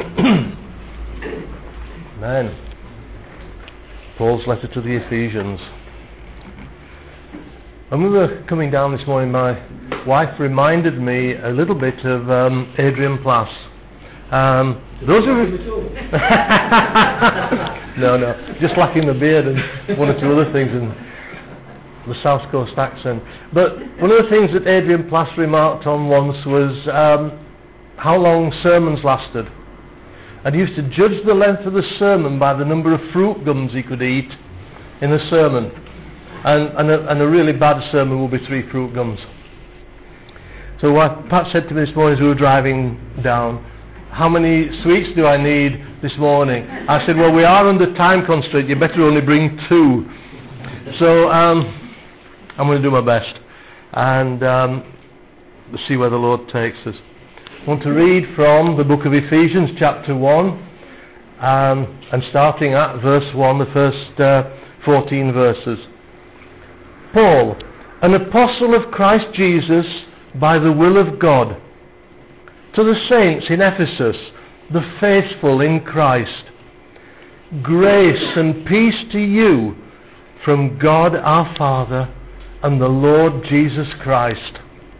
Amen. Paul's letter to the Ephesians. When we were coming down this morning, my wife reminded me a little bit of Adrian Plass. Those who no, just lacking the beard and one or two other things and the South Coast accent. But one of the things that Adrian Plass remarked on once was how long sermons lasted. And he used to judge the length of the sermon by the number of fruit gums he could eat in a sermon. And a really bad sermon will be 3 fruit gums. So what Pat said to me this morning as we were driving down, how many sweets do I need this morning? I said, well, we are under time constraint, you better only bring 2. So I'm going to do my best and see where the Lord takes us. I want to read from the book of Ephesians chapter 1 and starting at verse 1, the first 14 verses. Paul, an apostle of Christ Jesus by the will of God, to the saints in Ephesus, the faithful in Christ, grace and peace to you from God our Father and the Lord Jesus Christ.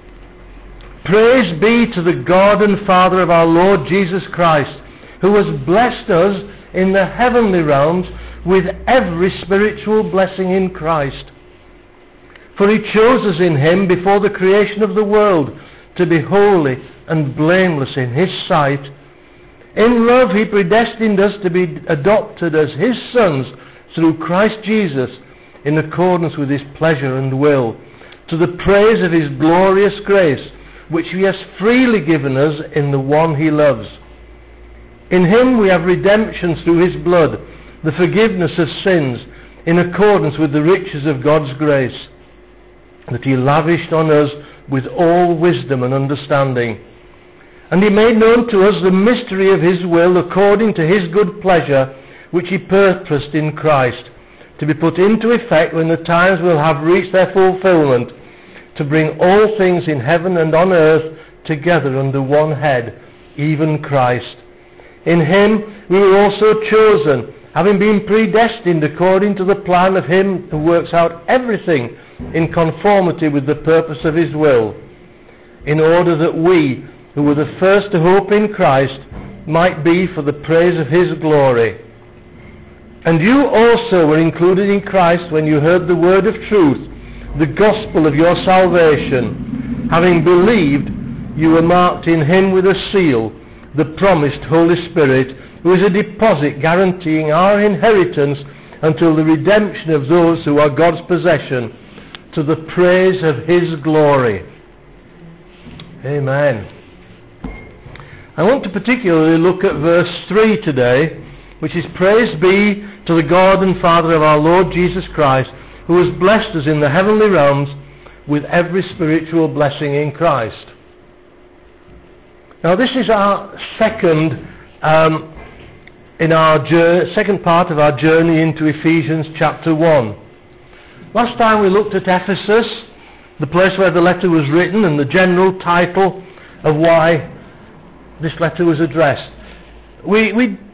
Praise be to the God and Father of our Lord Jesus Christ, who has blessed us in the heavenly realms with every spiritual blessing in Christ. For he chose us in him before the creation of the world to be holy and blameless in his sight. In love he predestined us to be adopted as his sons through Christ Jesus, in accordance with his pleasure and will, to the praise of his glorious grace, which he has freely given us in the one he loves. In him we have redemption through his blood, the forgiveness of sins, in accordance with the riches of God's grace, that he lavished on us with all wisdom and understanding. And he made known to us the mystery of his will according to his good pleasure, which he purposed in Christ, to be put into effect when the times will have reached their fulfillment, to bring all things in heaven and on earth together under one head, even Christ. In him we were also chosen, having been predestined according to the plan of him who works out everything in conformity with the purpose of his will, in order that we, who were the first to hope in Christ, might be for the praise of his glory. And you also were included in Christ when you heard the word of truth, the gospel of your salvation. Having believed, you were marked in him with a seal, the promised Holy Spirit, who is a deposit guaranteeing our inheritance until the redemption of those who are God's possession, to the praise of his glory. Amen. I want to particularly look at verse 3 today, which is, praise be to the God and Father of our Lord Jesus Christ, who has blessed us in the heavenly realms with every spiritual blessing in Christ. Now this is our second second part of our journey into Ephesians chapter 1. Last time we looked at Ephesus, the place where the letter was written, and the general title of why this letter was addressed. We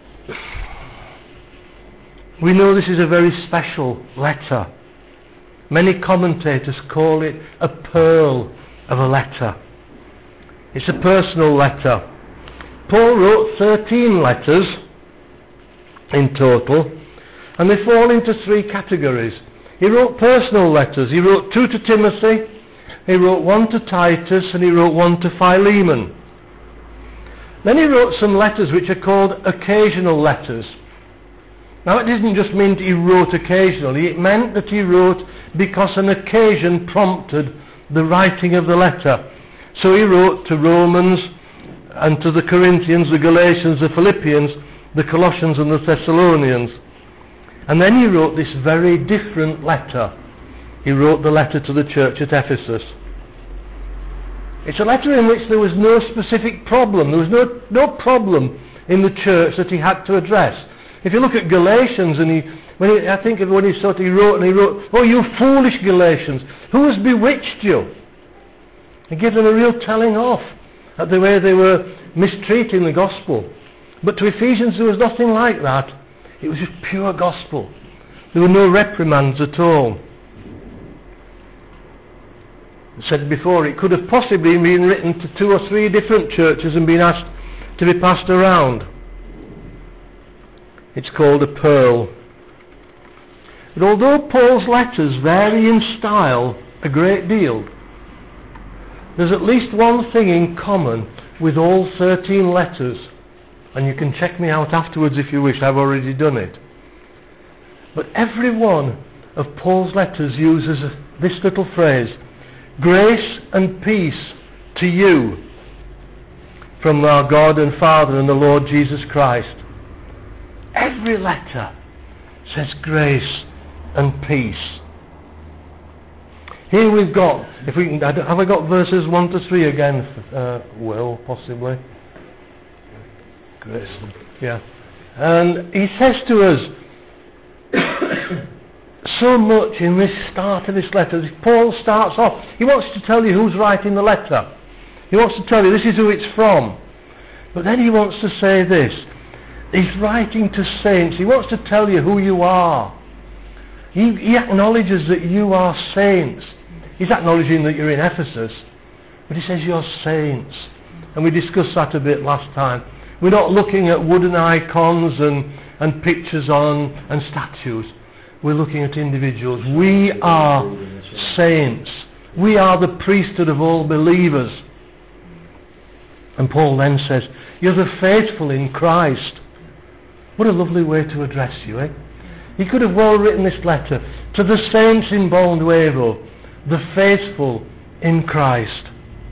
know this is a very special letter. Many commentators call it a pearl of a letter. It's a personal letter. Paul wrote 13 letters in total, and they fall into 3 categories. He wrote personal letters. He wrote 2 to Timothy, he wrote 1 to Titus, and he wrote 1 to Philemon. Then he wrote some letters which are called occasional letters. Now it didn't just mean that he wrote occasionally, it meant that he wrote because an occasion prompted the writing of the letter. So he wrote to Romans and to the Corinthians, the Galatians, the Philippians, the Colossians and the Thessalonians. And then he wrote this very different letter. He wrote the letter to the church at Ephesus. It's a letter in which there was no specific problem. There was no problem in the church that he had to address. If you look at Galatians, and he wrote, oh, you foolish Galatians, who has bewitched you? He gives them a real telling off at the way they were mistreating the gospel. But to Ephesians there was nothing like that. It was just pure gospel. There were no reprimands at all. I said before, it could have possibly been written to 2 or 3 different churches and been asked to be passed around. It's called a pearl. But although Paul's letters vary in style a great deal, there's at least one thing in common with all 13 letters, and you can check me out afterwards if you wish, I've already done it. But every one of Paul's letters uses this little phrase, grace and peace to you from our God and Father and the Lord Jesus Christ. Every letter says grace and peace. Here we've got, if we can, have I got verses 1 to 3 again? Will, possibly. Grace, yeah. And he says to us so much in this start of this letter. Paul starts off, he wants to tell you who's writing the letter. He wants to tell you this is who it's from. But then he wants to say this. He's writing to saints. He wants to tell you who you are. He acknowledges that you are saints. He's acknowledging that you're in Ephesus. But he says you're saints. And we discussed that a bit last time. We're not looking at wooden icons and pictures on and statues. We're looking at individuals. We are saints. We are the priesthood of all believers. And Paul then says, you're the faithful in Christ. What a lovely way to address you, eh? He could have well written this letter to the saints in Bondwevo, the faithful in Christ.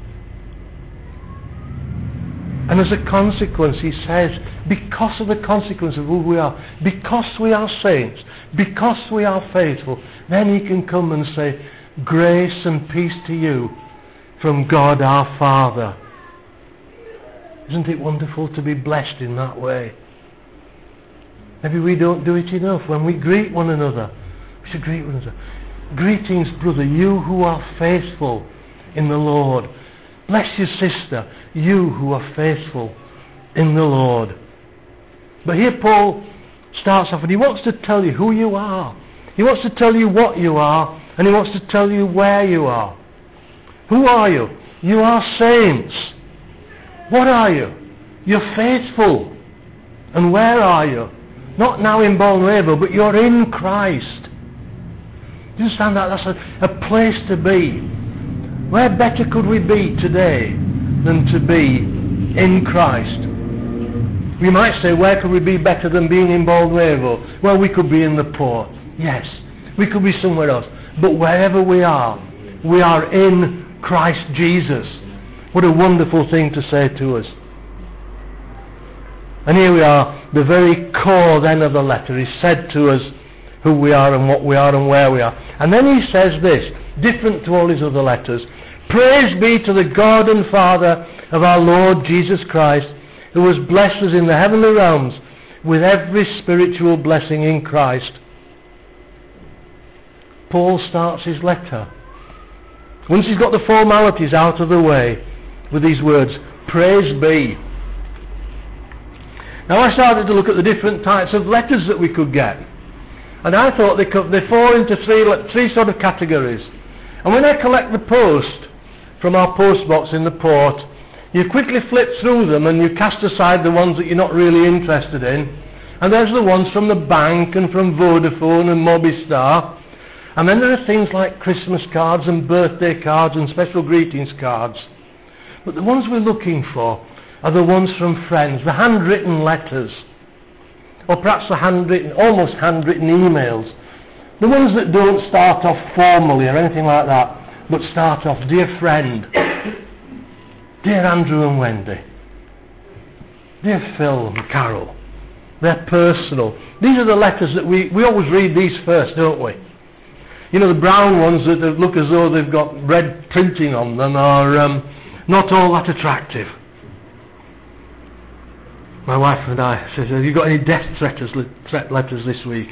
And as a consequence, he says, because of the consequence of who we are, because we are saints, because we are faithful, then he can come and say, grace and peace to you from God our Father. Isn't it wonderful to be blessed in that way? Maybe we don't do it enough. When we greet one another, we should greet one another. Greetings, brother, you who are faithful in the Lord. Bless you, sister, you who are faithful in the Lord. But here Paul starts off and he wants to tell you who you are. He wants to tell you what you are, and he wants to tell you where you are. Who are you? You are saints. What are you? You're faithful. And where are you? Not now in Bondwevo, but you're in Christ. Do you understand that? That's a place to be. Where better could we be today than to be in Christ? We might say, where could we be better than being in Bondwevo? Well, we could be in the port. Yes. We could be somewhere else. But wherever we are in Christ Jesus. What a wonderful thing to say to us. And here we are, the very core then of the letter. He said to us who we are and what we are and where we are. And then he says this, different to all his other letters. Praise be to the God and Father of our Lord Jesus Christ, who has blessed us in the heavenly realms with every spiritual blessing in Christ. Paul starts his letter, once he's got the formalities out of the way, with these words, praise be. Now I started to look at the different types of letters that we could get. And I thought they fall into three sort of categories. And when I collect the post from our post box in the port, you quickly flip through them and you cast aside the ones that you're not really interested in. And there's the ones from the bank and from Vodafone and Mobistar. And then there are things like Christmas cards and birthday cards and special greetings cards. But the ones we're looking for are the ones from friends, the handwritten letters, or perhaps the almost handwritten emails. The ones that don't start off formally or anything like that, but start off, dear friend, dear Andrew and Wendy, dear Phil and Carol. They're personal. These are the letters that we always read these first, don't we? You know, the brown ones that look as though they've got red printing on them are not all that attractive. My wife and I said, have you got any death threat letters this week?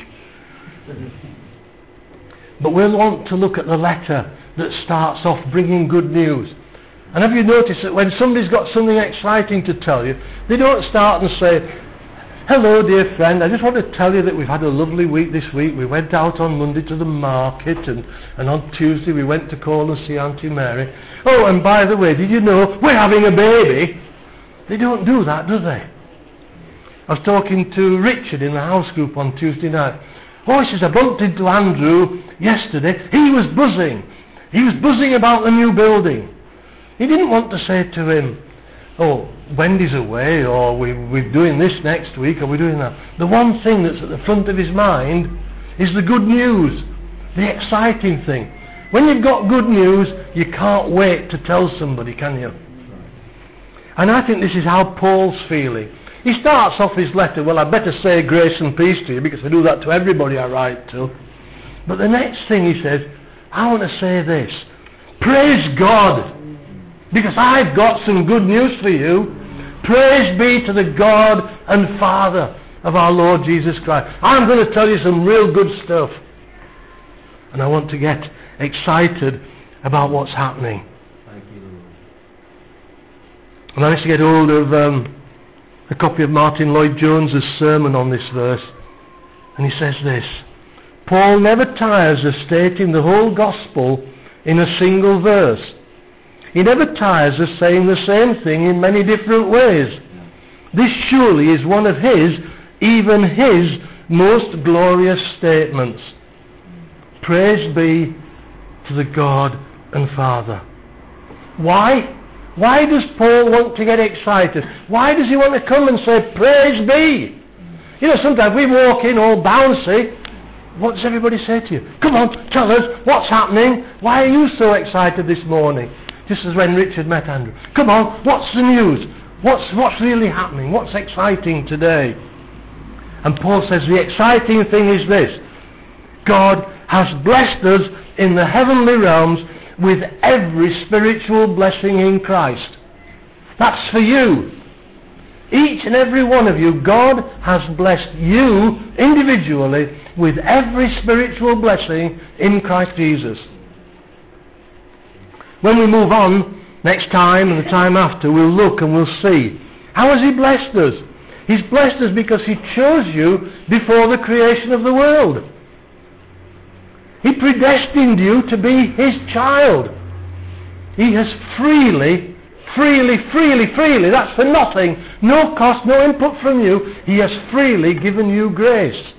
But we'll want to look at the letter that starts off bringing good news. And have you noticed that when somebody's got something exciting to tell you, they don't start and say, hello dear friend, I just want to tell you that we've had a lovely week this week. We went out on Monday to the market, and on Tuesday we went to call and see Auntie Mary. Oh, and by the way, did you know we're having a baby? They don't do that, do they? I was talking to Richard in the house group on Tuesday night. Oh, he says, I bumped into Andrew yesterday. He was buzzing. He was buzzing about the new building. He didn't want to say to him, oh, Wendy's away, or we're doing this next week, or we're doing that. The one thing that's at the front of his mind is the good news, the exciting thing. When you've got good news, you can't wait to tell somebody, can you? And I think this is how Paul's feeling. He starts off his letter, well, I better say grace and peace to you, because I do that to everybody I write to. But the next thing he says, I want to say this. Praise God, because I've got some good news for you. Praise be to the God and Father of our Lord Jesus Christ. I'm going to tell you some real good stuff. And I want to get excited about what's happening. Thank you, Lord. And I used to get hold of a copy of Martin Lloyd-Jones's sermon on this verse. And he says this, Paul never tires of stating the whole gospel in a single verse. He never tires of saying the same thing in many different ways. This surely is one of his, even his, most glorious statements. Praise be to the God and Father. Why? Why does Paul want to get excited? Why does he want to come and say, praise be? You know, sometimes we walk in all bouncy. What does everybody say to you? Come on, tell us, what's happening? Why are you so excited this morning? Just as when Richard met Andrew. Come on, what's the news? What's really happening? What's exciting today? And Paul says the exciting thing is this. God has blessed us in the heavenly realms with every spiritual blessing in Christ. That's for you. Each and every one of you, God has blessed you individually with every spiritual blessing in Christ Jesus. When we move on next time and the time after, we'll look and we'll see. How has he blessed us? He's blessed us because he chose you before the creation of the world. He predestined you to be his child. He has freely, that's for nothing, no cost, no input from you. He has freely given you grace.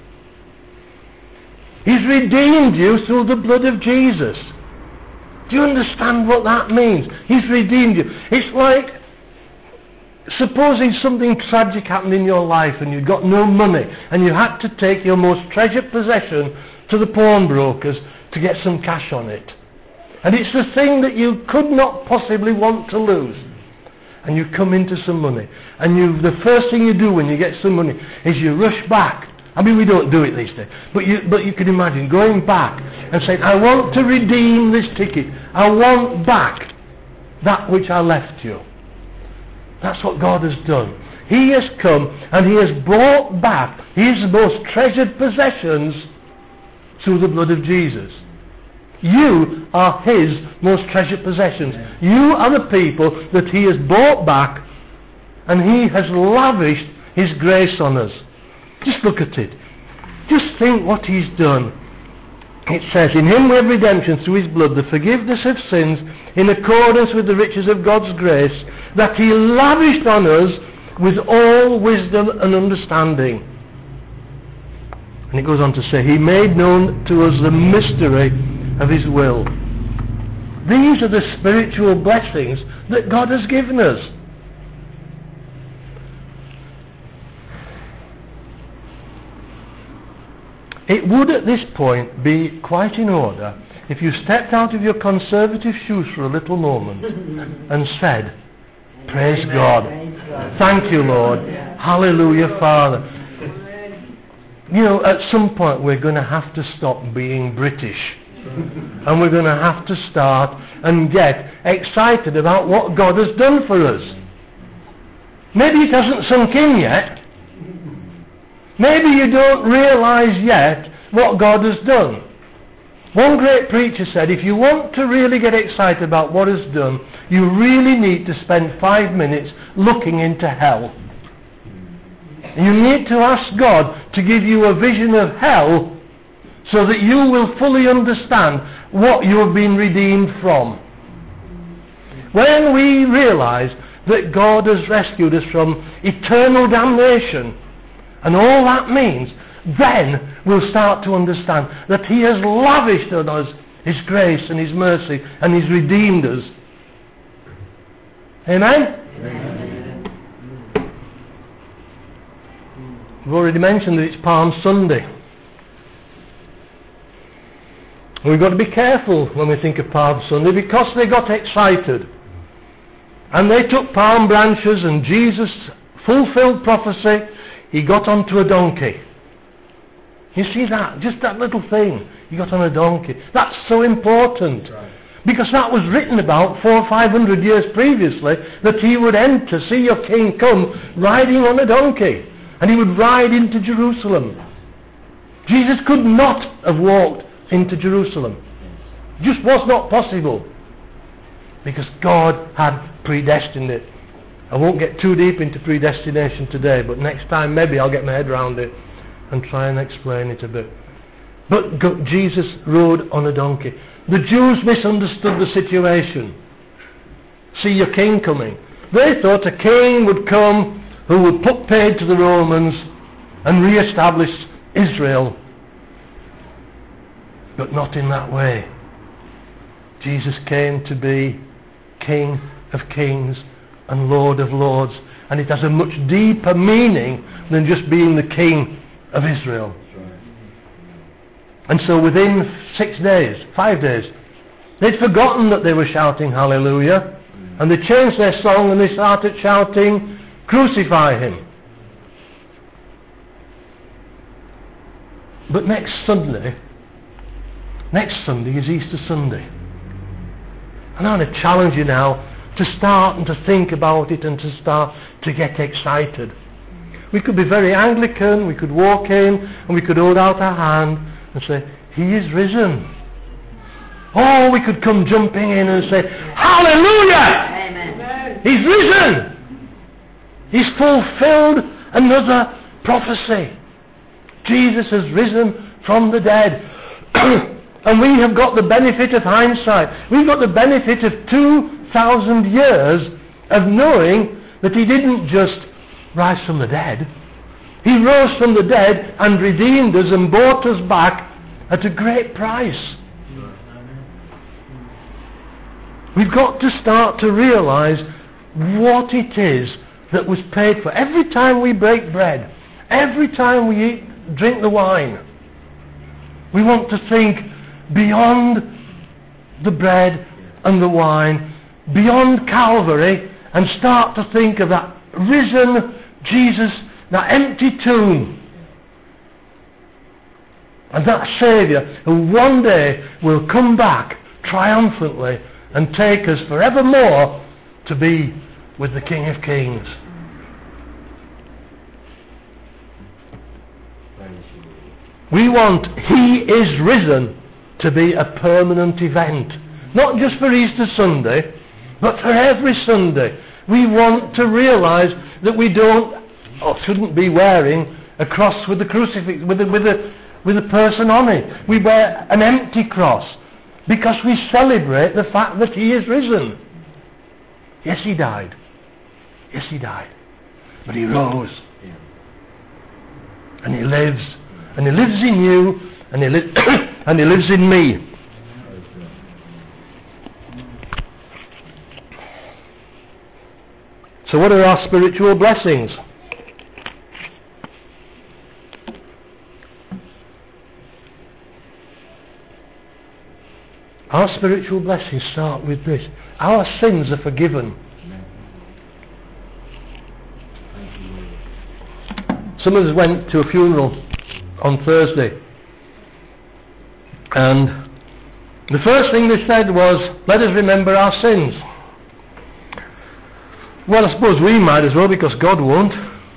He's redeemed you through the blood of Jesus. Do you understand what that means? He's redeemed you. It's like supposing something tragic happened in your life and you got no money and you had to take your most treasured possession to the pawnbrokers to get some cash on it. And it's the thing that you could not possibly want to lose. And you come into some money. And the first thing you do when you get some money is you rush back. I mean, we don't do it these days. But you can imagine going back and saying, I want to redeem this ticket. I want back that which I left you. That's what God has done. He has come and he has brought back his most treasured possessions through the blood of Jesus. You are his most treasured possessions. You are the people that he has bought back, and he has lavished his grace on us. Just look at it. Just think what he's done. It says, in him we have redemption through his blood, the forgiveness of sins, in accordance with the riches of God's grace, that he lavished on us with all wisdom and understanding. And it goes on to say, he made known to us the mystery of his will. These are the spiritual blessings that God has given us. It would at this point be quite in order if you stepped out of your conservative shoes for a little moment and said, praise God. Thank you, Lord. Hallelujah, Father. You know, at some point we're going to have to stop being British. And we're going to have to start and get excited about what God has done for us. Maybe it hasn't sunk in yet. Maybe you don't realise yet what God has done. One great preacher said, if you want to really get excited about what is done, you really need to spend 5 minutes looking into hell. You need to ask God to give you a vision of hell so that you will fully understand what you have been redeemed from. When we realize that God has rescued us from eternal damnation and all that means, then we'll start to understand that he has lavished on us his grace and his mercy and he's redeemed us. Amen? Amen. We've already mentioned that it's Palm Sunday. And we've got to be careful when we think of Palm Sunday because they got excited. And they took palm branches and Jesus fulfilled prophecy. He got onto a donkey. You see that? Just that little thing. He got on a donkey. That's so important. Right. Because that was written about 400 or 500 years previously, that he would enter, see your king come, riding on a donkey. And he would ride into Jerusalem. Jesus could not have walked into Jerusalem. It just was not possible. Because God had predestined it. I won't get too deep into predestination today, but next time maybe I'll get my head around it and try and explain it a bit. But Jesus rode on a donkey. The Jews misunderstood the situation. See your king coming. They thought a king would come who would put paid to the Romans and re-establish Israel. But not in that way. Jesus came to be King of Kings and Lord of Lords, and it has a much deeper meaning than just being the King of Israel. And so within 6 days, 5 days, they'd forgotten that they were shouting hallelujah, and they changed their song and they started shouting, crucify him. But next Sunday is Easter Sunday. And I want to challenge you now to start and to think about it and to start to get excited. We could be very Anglican, we could walk in and we could hold out our hand and say, he is risen. Or we could come jumping in and say, hallelujah! Amen. He's risen! He's fulfilled another prophecy. Jesus has risen from the dead. And we have got the benefit of hindsight. We've got the benefit of 2,000 years of knowing that he didn't just rise from the dead. He rose from the dead and redeemed us and bought us back at a great price. We've got to start to realize what it is that was paid for. Every time we break bread, every time we drink the wine, we want to think beyond the bread and the wine, beyond Calvary, and start to think of that risen Jesus, that empty tomb, and that Saviour who one day will come back triumphantly and take us forevermore to be with the King of Kings. We want He is risen to be a permanent event. Not just for Easter Sunday, but for every Sunday. We want to realise that we don't or shouldn't be wearing a cross with the crucifix, with a person on it. We wear an empty cross because we celebrate the fact that He is risen. Yes, He died. Yes, He died. But He rose. And He lives. And He lives in you. And He and He lives in me. So what are our spiritual blessings? Our spiritual blessings start with this. Our sins are forgiven. Some of us went to a funeral on Thursday, and the first thing they said was, let us remember our sins. Well, I suppose we might as well, because God won't.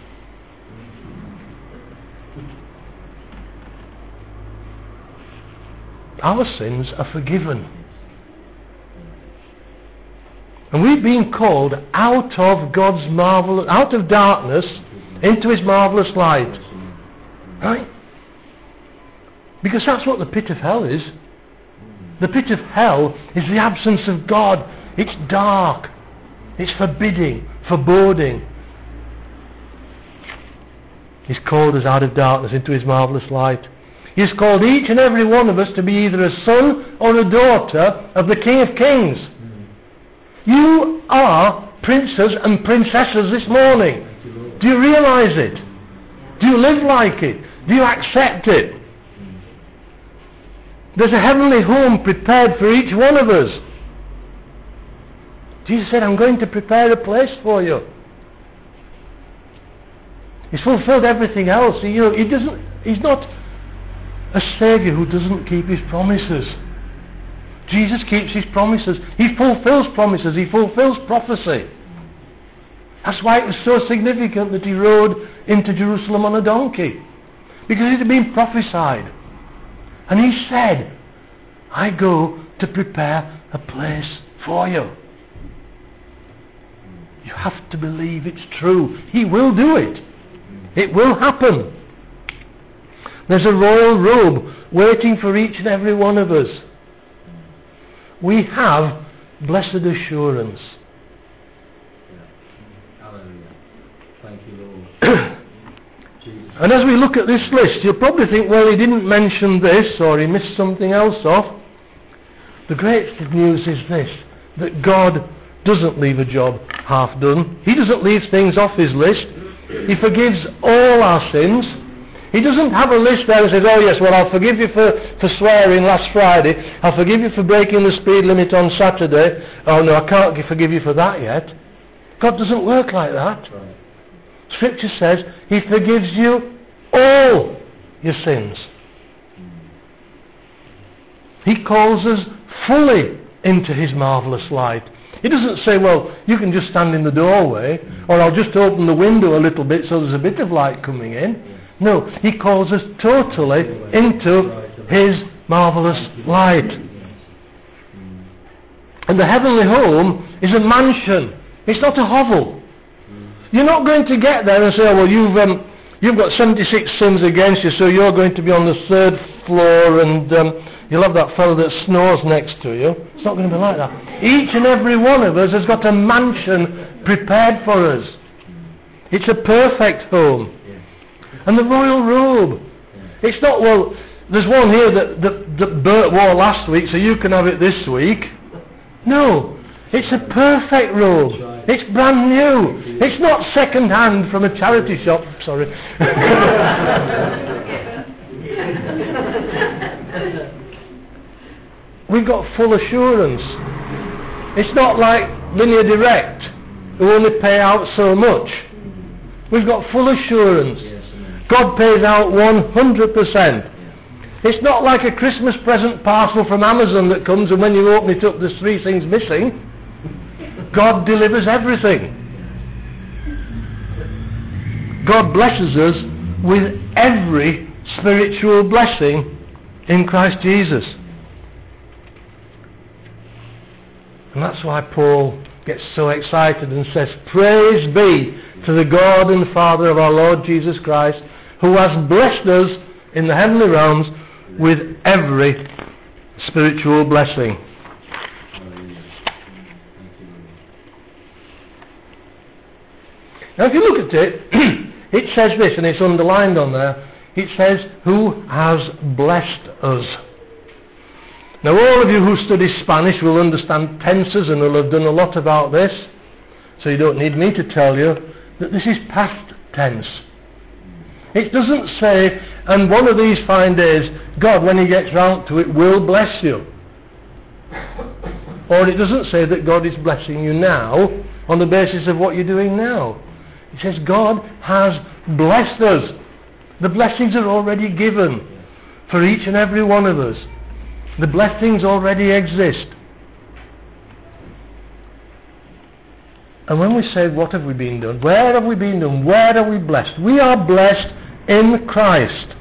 Our sins are forgiven. And we've been called out of God's marvel, out of darkness into his marvellous light. Right? Because that's what the pit of hell is. The pit of hell is the absence of God. It's dark. It's forbidding, foreboding. He's called us out of darkness into his marvellous light. He's called each and every one of us to be either a son or a daughter of the King of Kings. You are princes and princesses this morning. Do you realise it? Do you live like it? Do you accept it? There's a heavenly home prepared for each one of us. Jesus said, I'm going to prepare a place for you. He's fulfilled everything else. He's not a Saviour who doesn't keep his promises. Jesus keeps his promises. He fulfills promises. He fulfills prophecy. That's why it was so significant that he rode into Jerusalem on a donkey. Because it had been prophesied. And he said, I go to prepare a place for you. You have to believe it's true. He will do it. It will happen. There's a royal robe waiting for each and every one of us. We have blessed assurance. Hallelujah. Thank you, Lord. And as we look at this list, you'll probably think, well, he didn't mention this, or he missed something else off. The great news is this, that God doesn't leave a job half done. He doesn't leave things off his list. He forgives all our sins. He doesn't have a list there that says, oh yes, well, I'll forgive you for swearing last Friday. I'll forgive you for breaking the speed limit on Saturday. Oh no, I can't forgive you for that yet. God doesn't work like that. Right. Scripture says he forgives you all your sins. He calls us fully into his marvellous light. He doesn't say, well, you can just stand in the doorway, or I'll just open the window a little bit so there's a bit of light coming in. No, he calls us totally into his marvellous light. And the heavenly home is a mansion. It's not a hovel. You're not going to get there and say, oh, well, you've got 76 sins against you, so you're going to be on the 3rd floor and you'll have that fellow that snores next to you. It's not going to be like that. Each and every one of us has got a mansion prepared for us. It's a perfect home. And the royal robe. It's not, well, there's one here that Bert wore last week, so you can have it this week. No. It's a perfect robe. It's brand new. It's not second hand from a charity shop. Sorry. We've got full assurance. It's not like Linear Direct, who only pay out so much. We've got full assurance. God pays out 100%. It's not like a Christmas present parcel from Amazon that comes and when you open it up there's 3 things missing. God delivers everything. God blesses us with every spiritual blessing in Christ Jesus. And that's why Paul gets so excited and says, praise be to the God and Father of our Lord Jesus Christ, who has blessed us in the heavenly realms with every spiritual blessing. Now if you look at it, it says this, and it's underlined on there. It says, who has blessed us. Now all of you who study Spanish will understand tenses and will have done a lot about this, so you don't need me to tell you that this is past tense. It doesn't say, and one of these fine days, God, when he gets round to it, will bless you. Or it doesn't say that God is blessing you now on the basis of what you're doing now. It says God has blessed us. The blessings are already given for each and every one of us. The blessings already exist. And when we say, what have we been done? Where have we been done? Where are we blessed? We are blessed in Christ.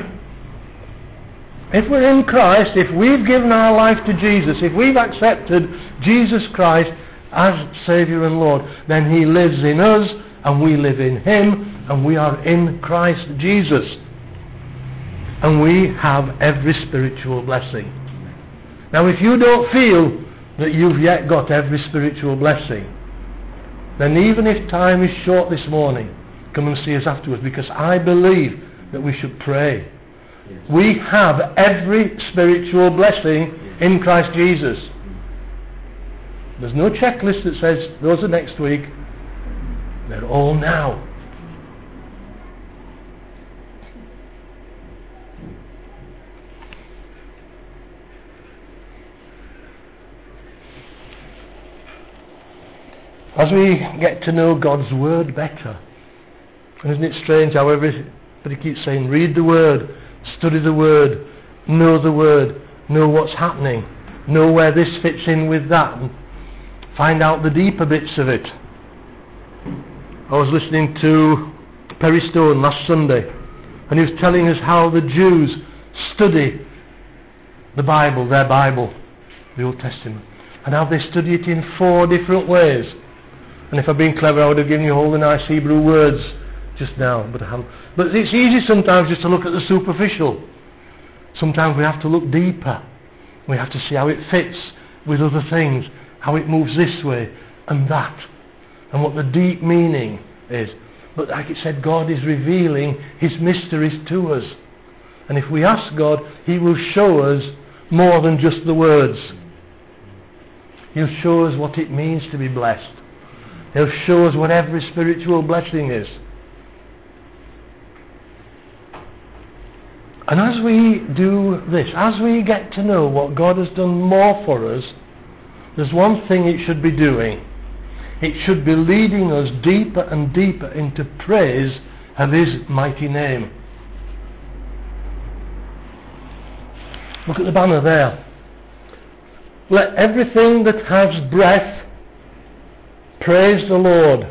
If we're in Christ, if we've given our life to Jesus, if we've accepted Jesus Christ as Saviour and Lord, then he lives in us and we live in him, and we are in Christ Jesus. And we have every spiritual blessing. Now if you don't feel that you've yet got every spiritual blessing, then even if time is short this morning, come and see us afterwards, because I believe that we should pray. Yes. We have every spiritual blessing in Christ Jesus. There's no checklist that says those are next week. They're all now. As we get to know God's Word better, isn't it strange how everybody keeps saying, read the Word, study the Word, know what's happening, know where this fits in with that, and find out the deeper bits of it. I was listening to Perry Stone last Sunday, and he was telling us how the Jews study the Bible, their Bible, the Old Testament, and how they study it in 4 different ways. And if I'd been clever, I would have given you all the nice Hebrew words just now. But it's easy sometimes just to look at the superficial. Sometimes we have to look deeper. We have to see how it fits with other things, how it moves this way and that, and what the deep meaning is. But like it said, God is revealing His mysteries to us. And if we ask God, He will show us more than just the words. He'll show us what it means to be blessed. He'll show us what every spiritual blessing is. And as we do this, as we get to know what God has done more for us, there's one thing it should be doing. It should be leading us deeper and deeper into praise of His mighty name. Look at the banner there. Let everything that has breath praise the Lord.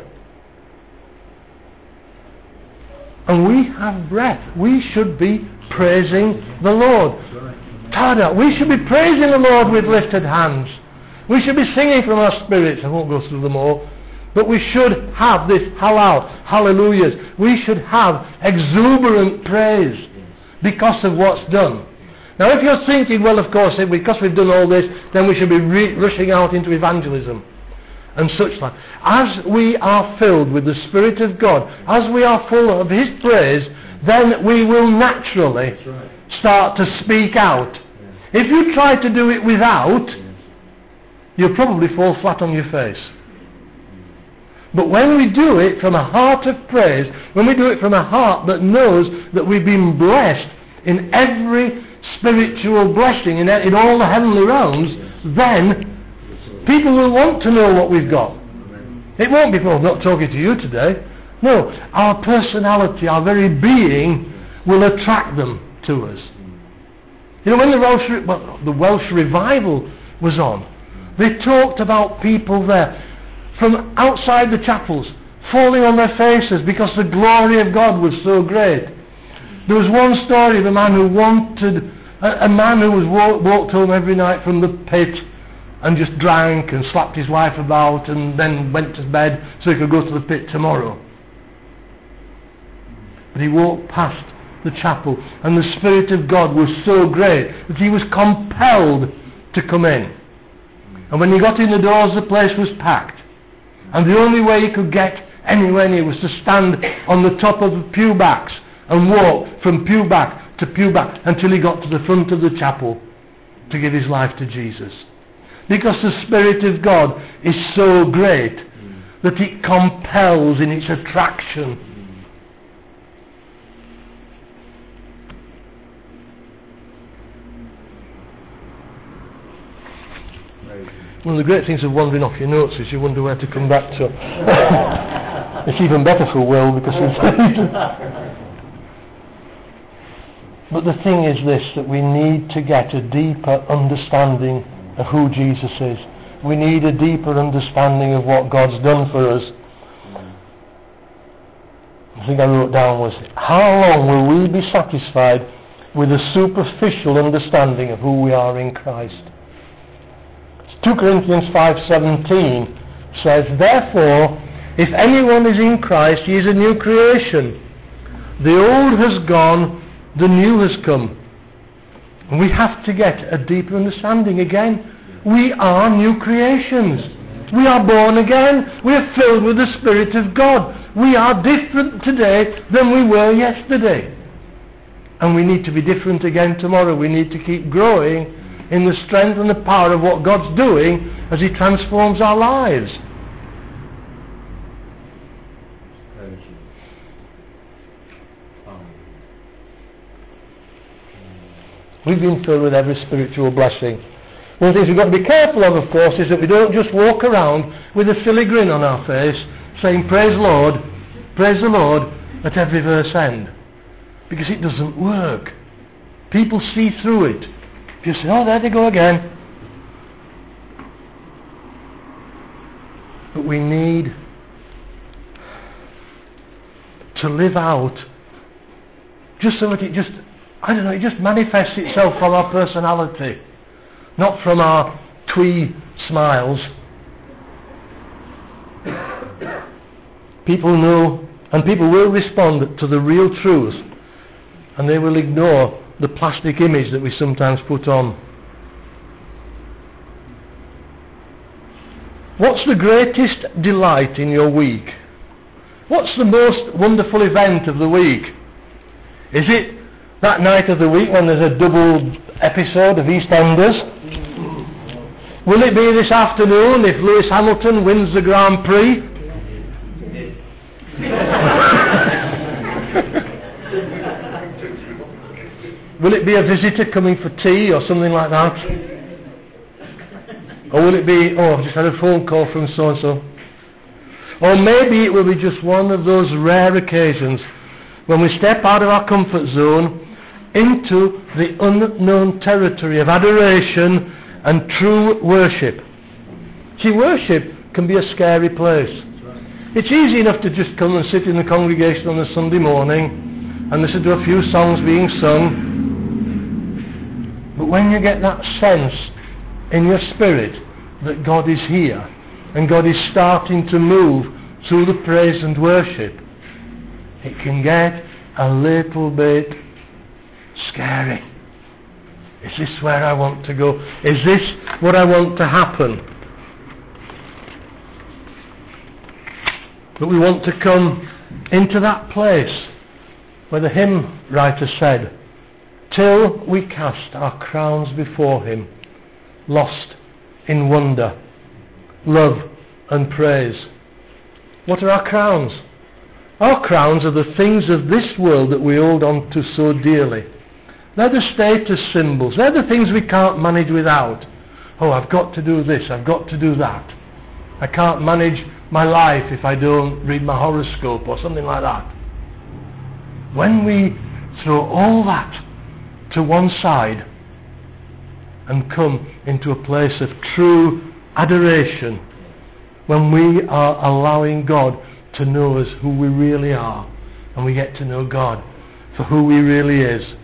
And we have breath. We should be praising the Lord. Tada, we should be praising the Lord with lifted hands. We should be singing from our spirits. I won't go through them all. But we should have this halal, hallelujahs. We should have exuberant praise because of what's done. Now if you're thinking, well of course, because we've done all this, then we should be rushing out into evangelism and such like. As we are filled with the Spirit of God, as we are full of His praise, then we will naturally start to speak out. If you try to do it without, you'll probably fall flat on your face. But when we do it from a heart of praise, when we do it from a heart that knows that we've been blessed in every spiritual blessing in all the heavenly realms, then people will want to know what we've got. It won't be, well, I'm not talking to you today. No, our personality, our very being will attract them to us. You know, when the Welsh revival was on, they talked about people there from outside the chapels falling on their faces because the glory of God was so great. There was one story of a man who was walked home every night from the pit and just drank and slapped his wife about and then went to bed so he could go to the pit tomorrow. But he walked past the chapel and the Spirit of God was so great that he was compelled to come in. And when he got in the doors, the place was packed. And the only way he could get anywhere near was to stand on the top of the pew backs and walk from pew back to pew back until he got to the front of the chapel to give his life to Jesus. Because the Spirit of God is so great that it compels in its attraction. One of the great things of wandering off your notes is you wonder where to come back to. It's even better for Will because But the thing is this, that we need to get a deeper understanding of who Jesus is. We need a deeper understanding of what God's done for us. The thing I wrote down was, how long will we be satisfied with a superficial understanding of who we are in Christ? 2 Corinthians 5:17 says, therefore, If anyone is in Christ, he is a new creation. The old has gone, the new has come. And we have to get a deeper understanding again. We are new creations. We are born again. We are filled with the Spirit of God. We are different today than we were yesterday. And we need to be different again tomorrow. We need to keep growing in the strength and the power of what God's doing as he transforms our lives. We've been filled with every spiritual blessing. One of the things we've got to be careful of course, is that we don't just walk around with a silly grin on our face saying, praise the Lord, at every verse end. Because it doesn't work. People see through it. You say, oh, there they go again. But we need to live out just so that it just manifests itself from our personality, not from our twee smiles. People know, and people will respond to the real truth, and they will ignore the plastic image that we sometimes put on. What's the greatest delight in your week? What's the most wonderful event of the week? Is it that night of the week when there's a double episode of EastEnders? Will it be this afternoon if Lewis Hamilton wins the Grand Prix? Will it be a visitor coming for tea or something like that? Or will it be, oh, I've just had a phone call from so-and-so? Or maybe it will be just one of those rare occasions when we step out of our comfort zone into the unknown territory of adoration and true worship. See, worship can be a scary place. It's easy enough to just come and sit in the congregation on a Sunday morning and listen to a few songs being sung. But when you get that sense in your spirit that God is here and God is starting to move through the praise and worship, it can get a little bit scary. Is this where I want to go? Is this what I want to happen? But we want to come into that place where the hymn writer said, till we cast our crowns before him, lost in wonder, love and praise. What are our crowns? Our crowns are the things of this world that we hold on to so dearly. They're the status symbols. They're the things we can't manage without. Oh, I've got to do this, I've got to do that. I can't manage my life if I don't read my horoscope or something like that. When we throw all that to one side and come into a place of true adoration, when we are allowing God to know us who we really are, and we get to know God for who he really is.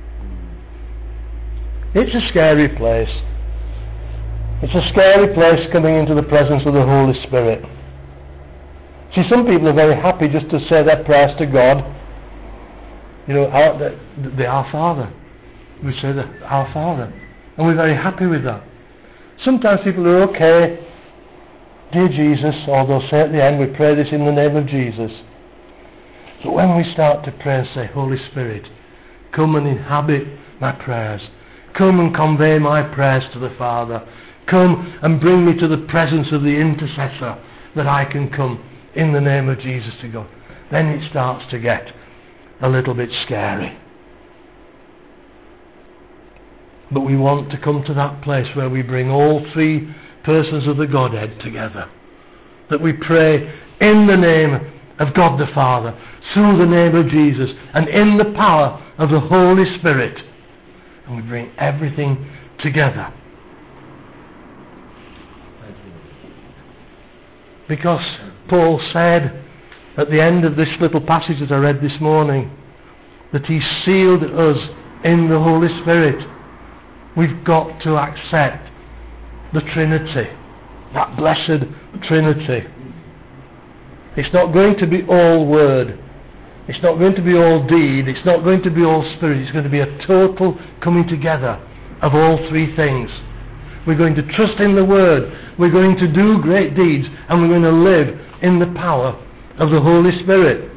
It's a scary place. It's a scary place coming into the presence of the Holy Spirit. See, some people are very happy just to say their prayers to God. You know, the Our Father. We say the Our Father. And we're very happy with that. Sometimes people are okay, dear Jesus, or they'll say at the end, we pray this in the name of Jesus. So when we start to pray and say, Holy Spirit, come and inhabit my prayers. Come and convey my prayers to the Father. Come and bring me to the presence of the intercessor that I can come in the name of Jesus to God. Then it starts to get a little bit scary. But we want to come to that place where we bring all three persons of the Godhead together. That we pray in the name of God the Father, through the name of Jesus, and in the power of the Holy Spirit. And we bring everything together. Because Paul said at the end of this little passage that I read this morning, that he sealed us in the Holy Spirit. We've got to accept the Trinity, that blessed Trinity. It's not going to be all word. It's not going to be all deed. It's not going to be all spirit. It's going to be a total coming together of all three things. We're going to trust in the Word. We're going to do great deeds. And we're going to live in the power of the Holy Spirit.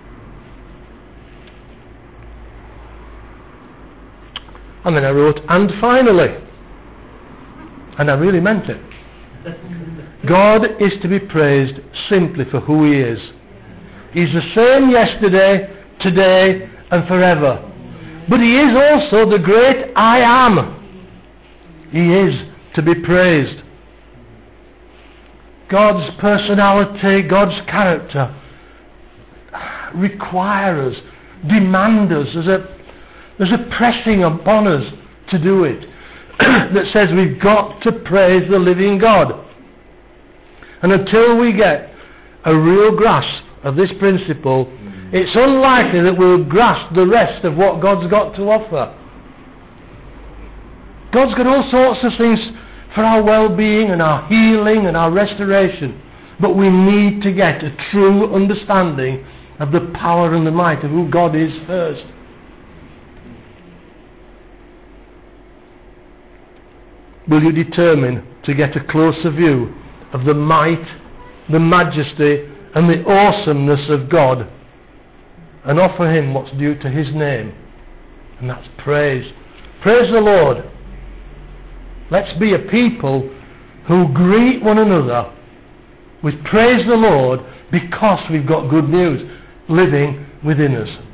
And then I wrote, and finally. And I really meant it. God is to be praised simply for who He is. He's the same yesterday, today, and forever. But He is also the great I Am. He is to be praised. God's personality, God's character require us, demand us. There's a pressing upon us to do it that says we've got to praise the living God. And until we get a real grasp of this principle, it's unlikely that we'll grasp the rest of what God's got to offer. God's got all sorts of things for our well-being and our healing and our restoration. But we need to get a true understanding of the power and the might of who God is first. Will you determine to get a closer view of the might, the majesty and the awesomeness of God, and offer Him what's due to His name? And that's praise. Praise the Lord. Let's be a people who greet one another with praise the Lord, because we've got good news living within us.